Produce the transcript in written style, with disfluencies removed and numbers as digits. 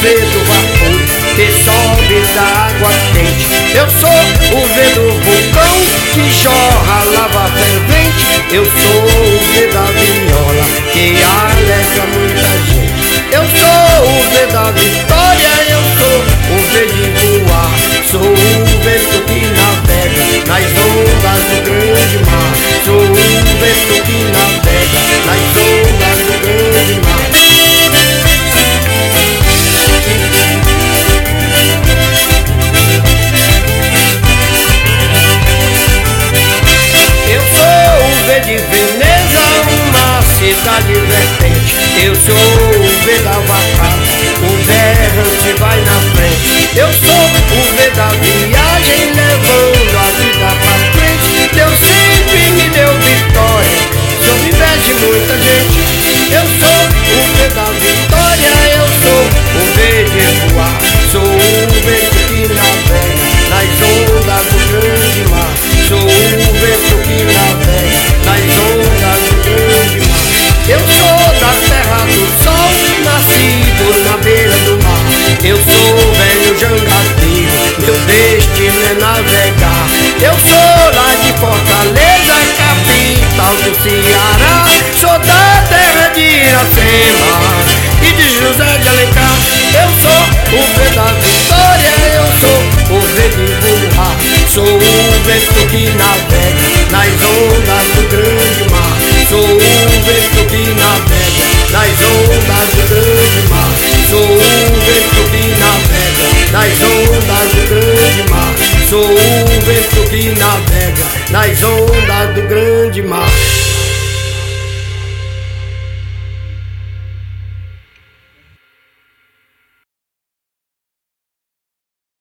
V do vapor que sobe da água quente. Eu sou o V do vulcão que jorra lava fervente. Eu sou o V da viola que alegra muita gente. Eu sou o V da vitória, eu sou o V de voar. Sou o vento que navega nas ondas do grande mar. Sou o vento que navega nas ondas do grande mar. Eu sou o V de Veneza, uma cidade vertente. Eu sou o V da vacada, o berrante vai na frente. Eu sou o V da viagem, levando a vida pra frente. Deus sempre me deu vitória, sob invés de muita gente. Eu sou o V da vitória, eu sou o V de voar. Sou o vento que navega nas ondas do grande mar. Sou o vento que navega nas ondas do grande mar. Eu sou da terra do sol, nascido na beira do mar. Eu sou o velho jangadeiro, meu destino é navegar. Eu sou lá de Fortaleza, capital do Ceará. Sou da terra de Iracema e de José de Alencar. Eu sou o V da vitória, eu sou o V de voar. Sou o vento que navega nas ondas do grande mar. Sou o vento que navega nas ondas do grande mar. Sou o vento que navega nas ondas do grande mar. Sou o vento que navega nas ondas do grande mar.